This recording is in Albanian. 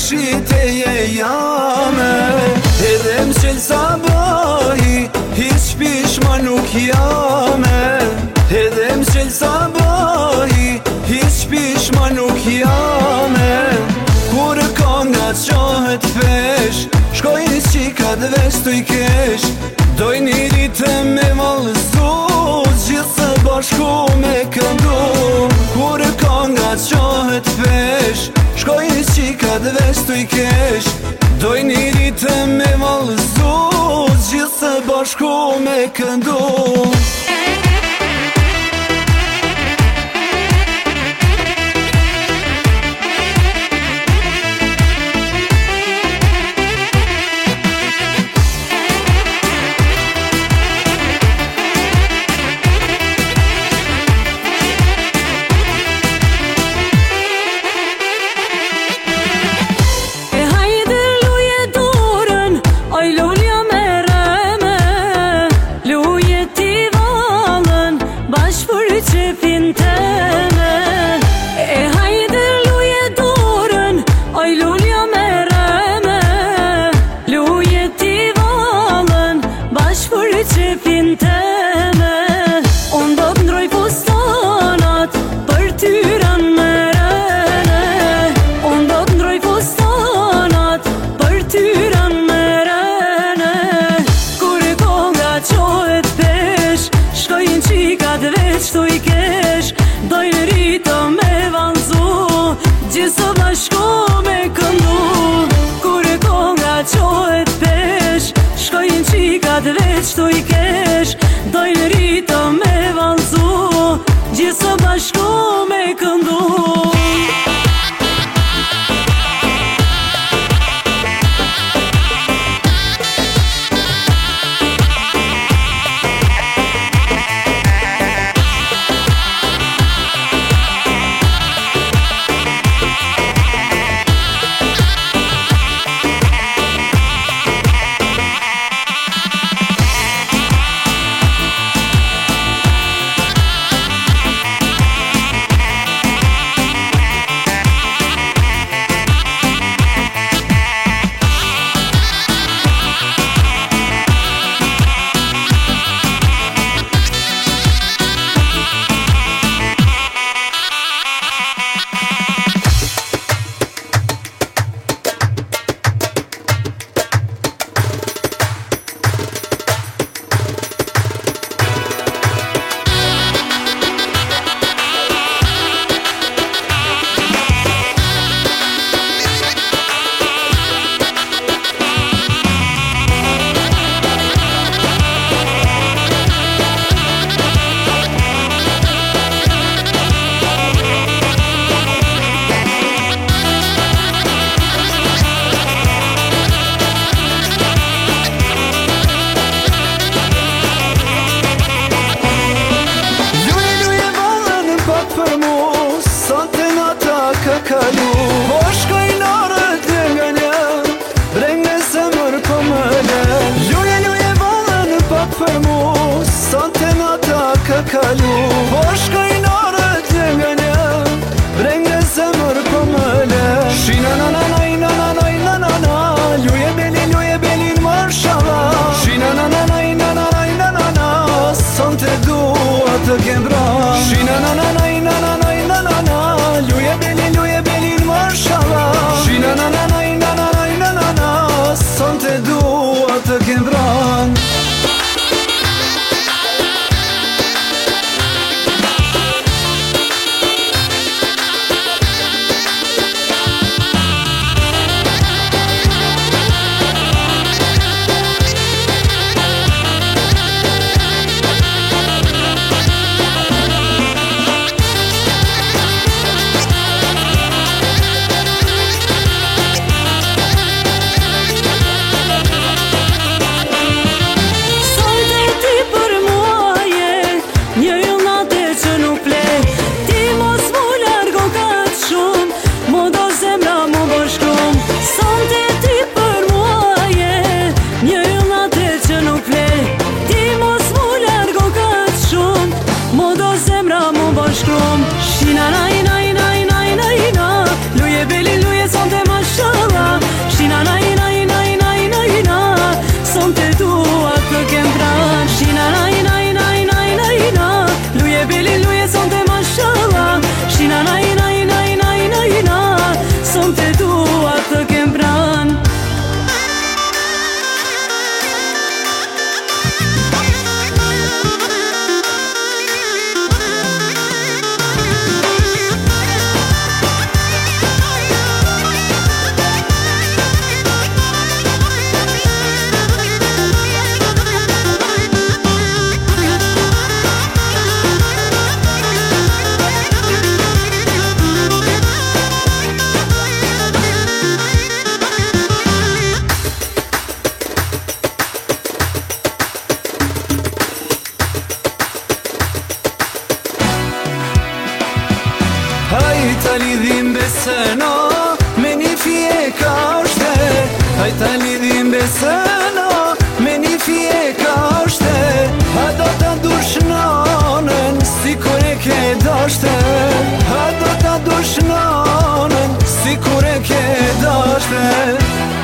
shiteje jame. Edhe m'qel sabahi, hiç pishman nuk jame. Edhe m'qel sabahi, hiç pishman nuk jame. Kur konga qohet pesh, shkojnë qikat vesh t'u i kesh. Doj një rite me vallëzu, gjithë së bashku me këndu. Kur konga qohet pesh, shkojnë qikat vesh t'u i kesh. Doj një rite me vallëzu, gjithë së bashku me këndu. Qtu i kesh, dojnë rita me vanzu, gjithë bashku me këndu. Kur e konga qohet pesh, shkojnë qikat veç tu i kesh. Dojnë rita me vanzu, gjithë bashku me këndu. Kalu, po shkojnë orët dhe nga një, brengë se mërë po më le. Luje, luje valën pak për mu, sante nata ka kalu. Po shkojnë orët dhe nga një, brengë se mërë po më le. Shina na na na na na na na na na, luje belin marshala. Shina na na na na na na na na, sante dua të kembra. Shina na na na na na na na na, luje belin marshala. Shina na na na na na na na na, sante dua të kembran. Shina na na na na na na, luje belin luje sante mashallah. ke dashte